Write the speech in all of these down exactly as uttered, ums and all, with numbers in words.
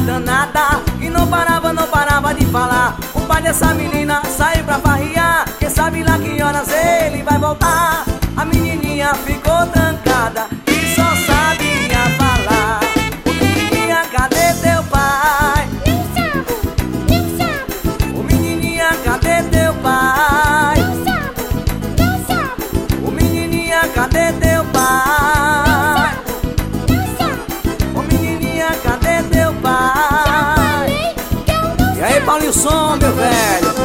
danada que não parava, não parava de falar. O pai dessa menina saiu pra farriar, quem sabe lá que horas ele vai voltar. A menininha ficou trancada e só sabia falar: ô menininha, cadê teu pai? Não sabe, não sabe. Ô menininha, cadê teu pai? Não sabe, não sabe. Ô menininha, cadê teu pai? Não sabe. Ô menininha, cadê teu pai? Falei que eu não E aí, Paulinho Som, meu velho?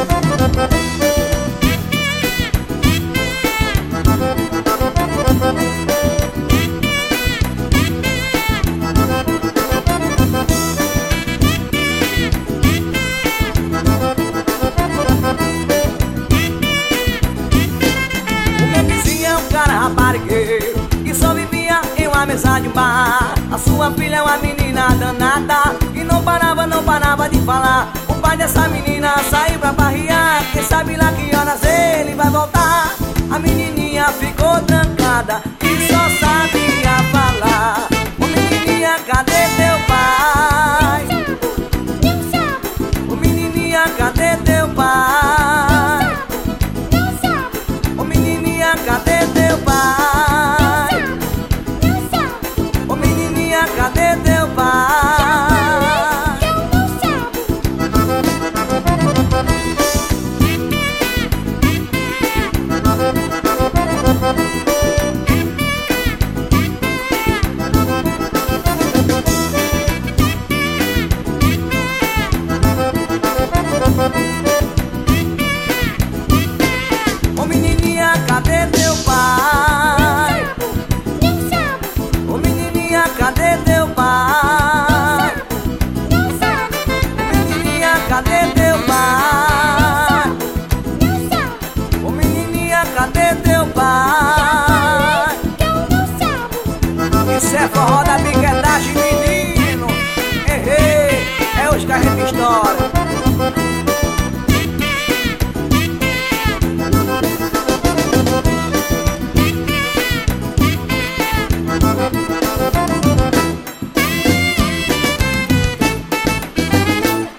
O meu vizinho é um cara raparigueiro que só vivia em uma mesa de um bar. A sua filha é uma menina danada que não parava, não parava de falar. O pai dessa menina saiu pra farriar, quem sabe lá que horas ele vai voltar. A menininha ficou trancada e só sabia falar: ô menininha, cadê teu pai? Não sabe, Ô menininha, cadê teu pai? não sabe. Ô menininha, cadê teu pai? Não sabe. Ô menininha, cadê teu pai? Ô menininha, cadê teu pai? Não sabe, Ô menininha, cadê teu pai? não sabe. Ô menininha, cadê teu pai? Não sabe, Ô menininha, cadê teu pai? eu não sabe. Isso é forró da biquetagem, menino. Errei, é hoje que a gente estoura.